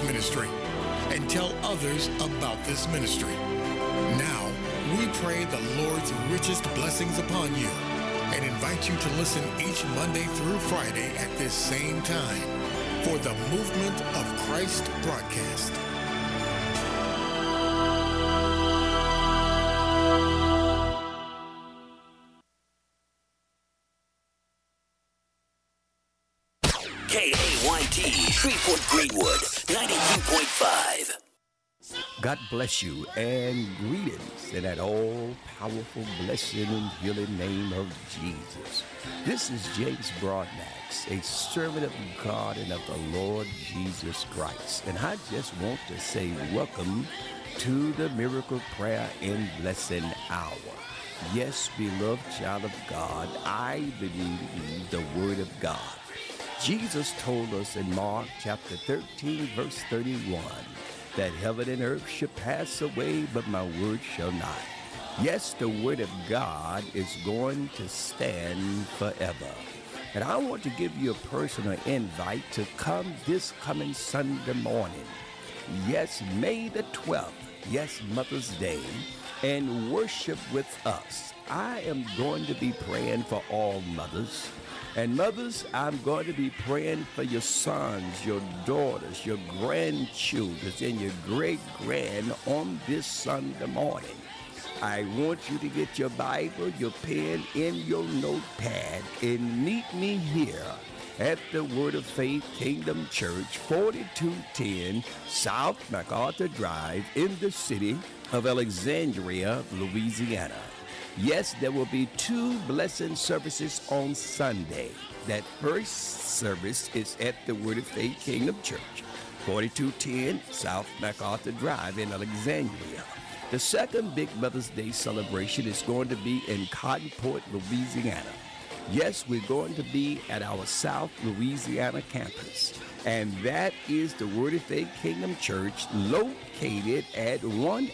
ministry and tell others about this ministry. Now, we pray the Lord's richest blessings upon you and invite you to listen each Monday through Friday at this same time for the Movement of Christ broadcast. KAYT, Shreveport Greenwood, 92.5. God bless you and greetings in that all-powerful, blessing and healing name of Jesus. This is James Broadnax, a servant of God and of the Lord Jesus Christ. And I just want to say welcome to the Miracle Prayer and Blessing Hour. Yes, beloved child of God, I believe the Word of God. Jesus told us in Mark chapter 13, verse 31, that heaven and earth shall pass away, but my word shall not. Yes, the word of God is going to stand forever. And I want to give you a personal invite to come this coming Sunday morning. Yes, May the 12th. Yes, Mother's Day. And worship with us. I am going to be praying for all mothers. And mothers, I'm going to be praying for your sons, your daughters, your grandchildren, and your great-grand on this Sunday morning. I want you to get your Bible, your pen, and your notepad, and meet me here at the Word of Faith Kingdom Church, 4210 South MacArthur Drive in the city of Alexandria, Louisiana. Yes, there will be 2 blessing services on Sunday. That first service is at the Word of Faith Kingdom Church, 4210 South MacArthur Drive in Alexandria. The second Big Mother's Day celebration is going to be in Cottonport, Louisiana. Yes, we're going to be at our South Louisiana campus. And that is the Word of Faith Kingdom Church located at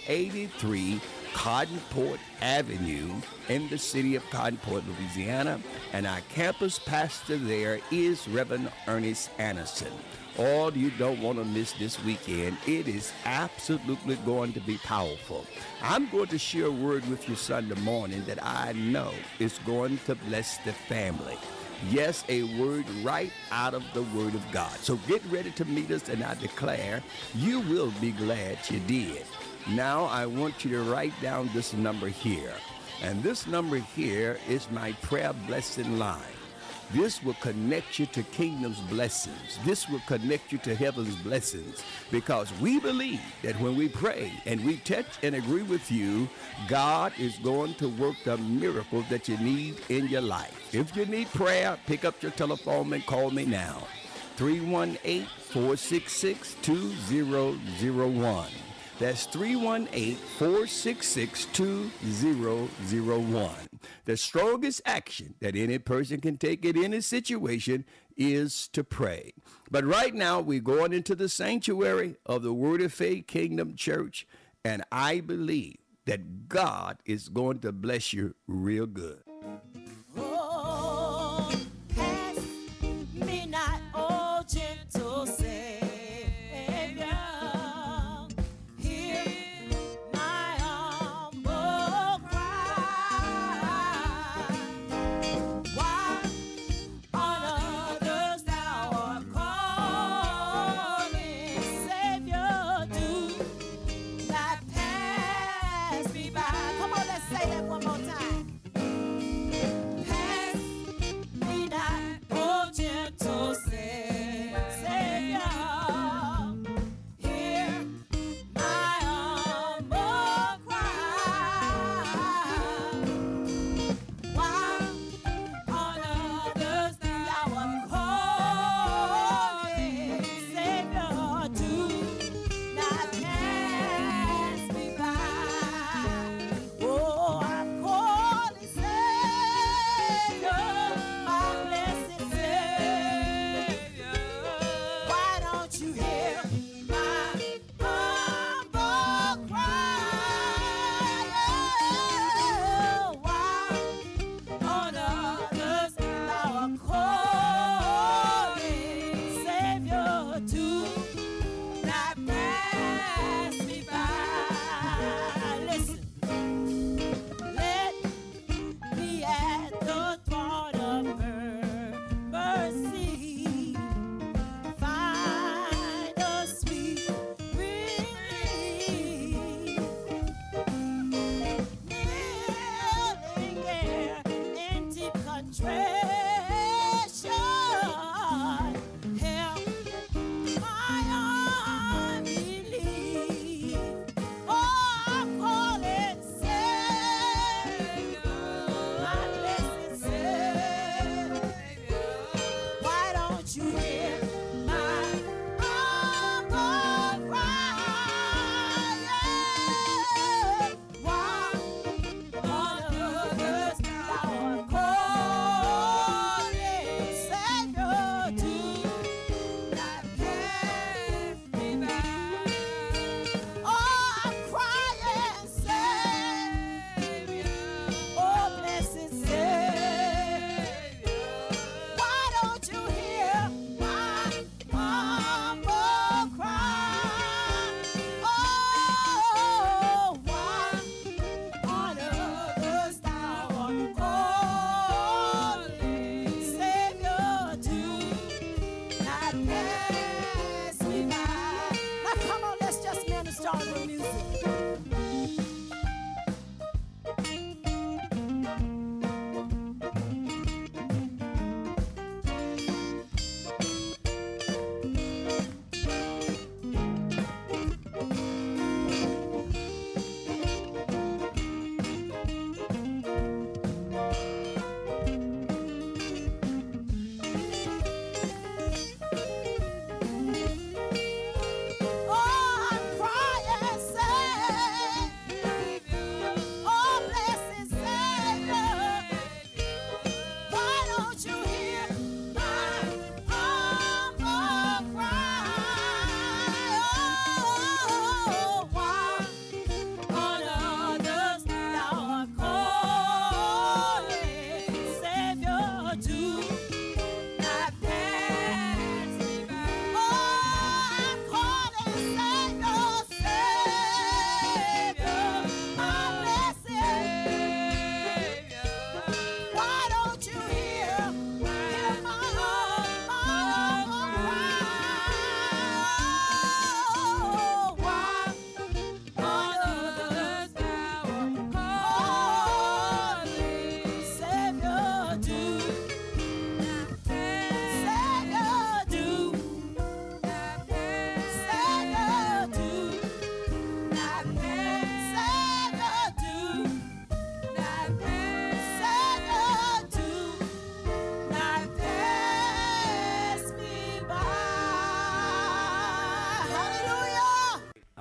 183 Cottonport Avenue in the city of Cottonport, Louisiana. And our campus pastor there is Reverend Ernest Anderson. Oh, you don't want to miss this weekend. It is absolutely going to be powerful. I'm going to share a word with you Sunday morning that I know is going to bless the family. Yes, a word right out of the Word of God. So get ready to meet us, and I declare you will be glad you did. Now I want you to write down this number here. And this number here is my prayer blessing line. This will connect you to kingdom's blessings. This will connect you to heaven's blessings, because we believe that when we pray and we touch and agree with you, God is going to work the miracle that you need in your life. If you need prayer, pick up your telephone and call me now. 318-466-2001. That's 318-466-2001. The strongest action that any person can take in any situation is to pray. But right now, we're going into the sanctuary of the Word of Faith Kingdom Church, and I believe that God is going to bless you real good. Oh, pass me not, oh gentle Savior.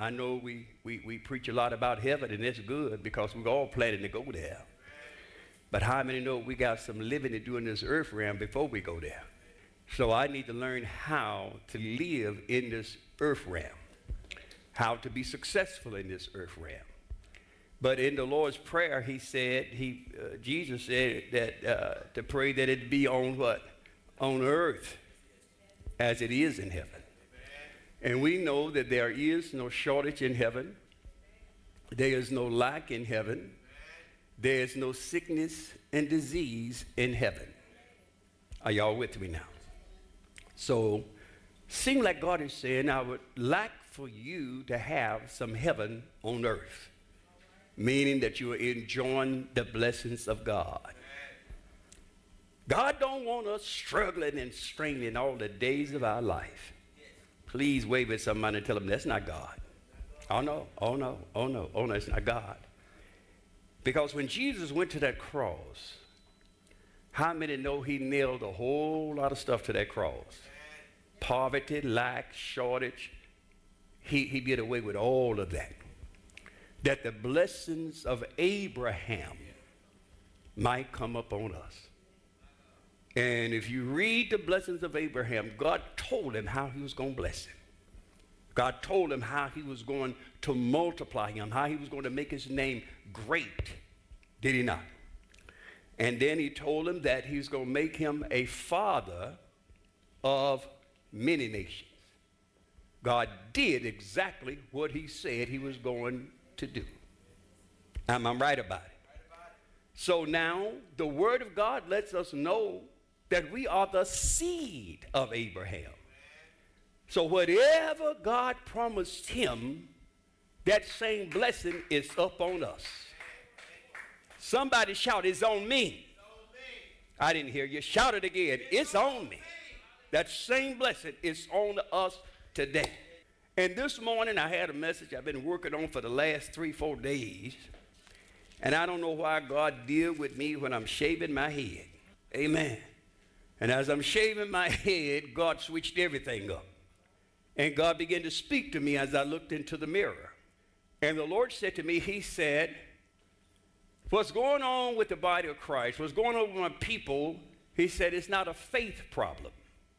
I know we preach a lot about heaven, and it's good because we're all planning to go there. But how many know we got some living to do in this earth realm before we go there? So I need to learn how to live in this earth realm, how to be successful in this earth realm. But in the Lord's Prayer, he said, Jesus said that to pray that it be on what? On earth as it is in heaven. And we know that there is no shortage in heaven. There is no lack in heaven. There is no sickness and disease in heaven. Are y'all with me now? So, seems like God is saying, I would like for you to have some heaven on earth, meaning that you are enjoying the blessings of God. God don't want us struggling and straining all the days of our life. Please wave at somebody and tell them that's not God. Oh no, oh no, oh no, oh no, it's not God. Because when Jesus went to that cross, how many know he nailed a whole lot of stuff to that cross? Poverty, lack, shortage. He did away with all of that. That the blessings of Abraham might come upon us. And if you read the blessings of Abraham, God told him how he was going to bless him. God told him how he was going to multiply him, how he was going to make his name great. Did he not? And then he told him that he was going to make him a father of many nations. God did exactly what he said he was going to do. Am I right about it? So now the word of God lets us know that we are the seed of Abraham. So whatever God promised him, that same blessing is up on us. Somebody shout, it's on me. I didn't hear you. Shout it again. It's on me. That same blessing is on us today. And this morning I had a message I've been working on for the last 3-4 days. And I don't know why God deal with me when I'm shaving my head. Amen. And as I'm shaving my head, God switched everything up. And God began to speak to me as I looked into the mirror. And the Lord said to me, he said, what's going on with the body of Christ, what's going on with my people, he said, it's not a faith problem.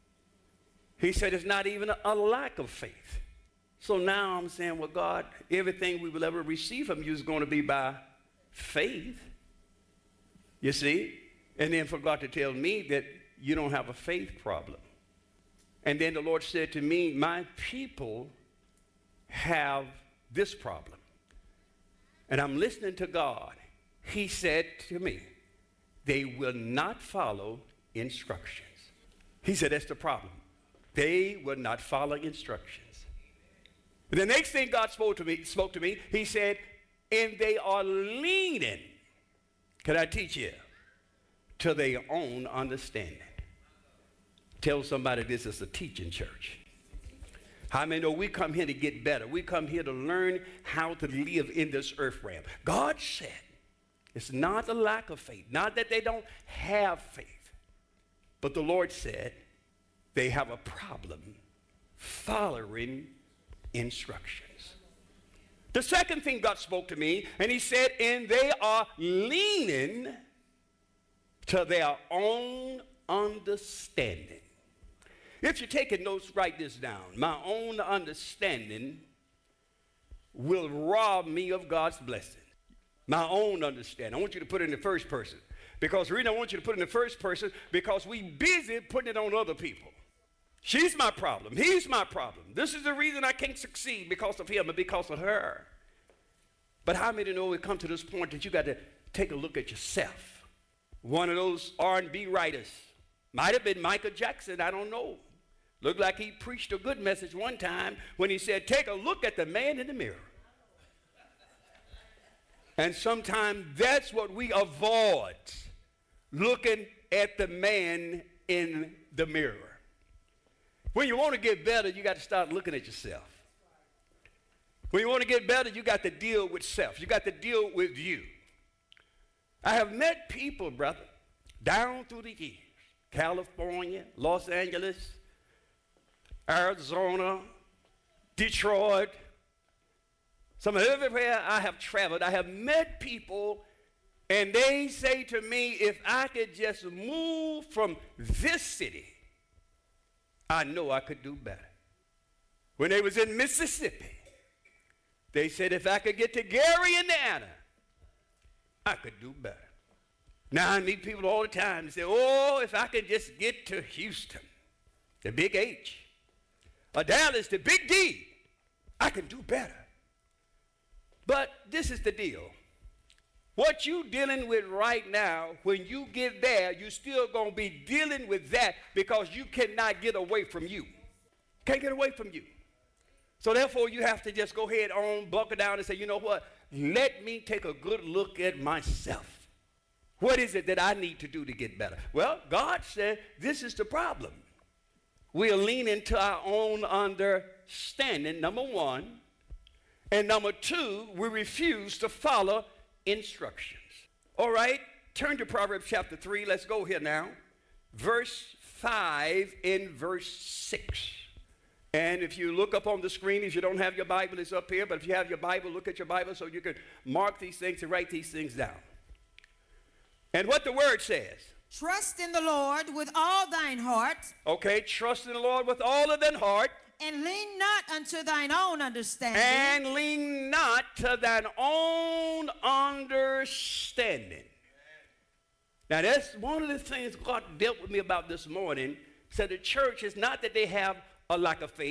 He said, it's not even a lack of faith. So now I'm saying, well, God, everything we will ever receive from you is going to be by faith. You see? And then for God to tell me that you don't have a faith problem. And then the Lord said to me, my people have this problem. And I'm listening to God. He said to me, they will not follow instructions. He said, that's the problem. They will not follow instructions. And the next thing God spoke to me, he said, and they are leaning, can I teach you, to their own understanding. Tell somebody this is a teaching church. How many know we come here to get better? We come here to learn how to live in this earth realm. God said it's not a lack of faith, not that they don't have faith, but the Lord said they have a problem following instructions. The second thing God spoke to me, and he said, and they are leaning to their own understanding. If you're taking notes, write this down. My own understanding will rob me of God's blessing. My own understanding. I want you to put it in the first person. Because the reason I want you to put it in the first person, because we busy putting it on other people. She's my problem. He's my problem. This is the reason I can't succeed, because of him and because of her. But how many know we come to this point that you got to take a look at yourself? One of those R&B writers, might have been Michael Jackson, I don't know. Looked like he preached a good message one time when he said, take a look at the man in the mirror. And sometimes that's what we avoid, looking at the man in the mirror. When you want to get better, you got to start looking at yourself. When you want to get better, you got to deal with self. You got to deal with you. I have met people, brother, down through the years. California, Los Angeles, Arizona, Detroit, Some of everywhere I have traveled, I have met people, and they say to me, if I could just move from this city, I know I could do better. When they was in Mississippi, they said if I could get to Gary, Indiana, I could do better. Now I meet people all the time and say, oh, if I could just get to Houston, the big H, or Dallas, the big D, I can do better. But this is the deal. What you dealing with right now, when you get there, you're still going to be dealing with that because you cannot get away from you. Can't get away from you. So therefore, you have to just go ahead on, buckle down and say, you know what? Let me take a good look at myself. What is it that I need to do to get better? Well, God said this is the problem. We'll lean into our own understanding, number one. And number two, we refuse to follow instructions. All right, turn to Proverbs chapter 3. Let's go here now. Verse 5 and verse 6. And if you look up on the screen, if you don't have your Bible, it's up here. But if you have your Bible, look at your Bible so you can mark these things and write these things down. And what the word says. Trust in the Lord with all thine heart. Okay, trust in the Lord with all of thine heart. And lean not unto thine own understanding. And lean not to thine own understanding. Now that's one of the things God dealt with me about this morning. So the church is not that they have a lack of faith.